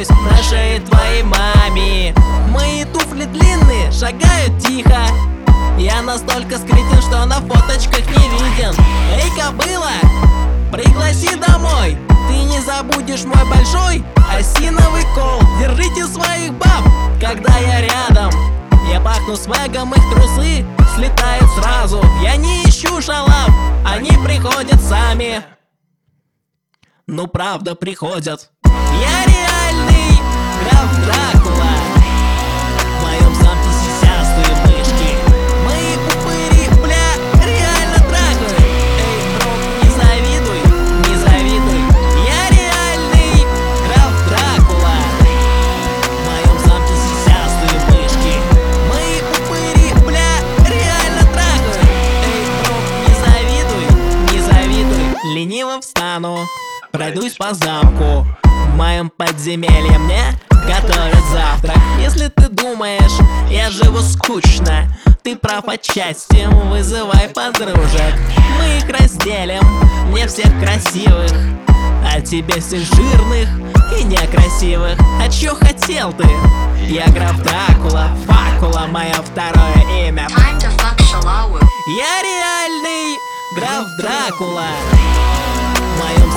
женюсь на шее твоей маме. Мои туфли длинные, шагают тихо. Я настолько скрытен, что на фоточках не виден. Эй, кобыла, пригласи домой. Ты не забудешь мой большой осиновый кол. Держите своих баб, когда я рядом. Я пахну свэгом, их трусы слетают сразу. Я не ищу шалав, они приходят сами. Ну правда приходят. Я реальный граф Дракула. В моем замке сисястые мышки. Мои пупыри, бля, реально трахают. Эй, бро, не завидуй, не завидуй. Я реальный граф Дракула. В моем замке сисястые мышки. Мои пупыри, бля, реально трахают. Эй, бро, не завидуй, не завидуй. Лениво встану, пройдусь по замку. В моем подземелье мне готовят завтрак. Если ты думаешь, я живу скучно, ты прав отчасти, вызывай подружек. Мы их разделим, мне всех красивых, а тебе всех жирных и некрасивых. А чё хотел ты? Я граф Дракула, факула мое второе имя. Я реальный граф Дракула. В моем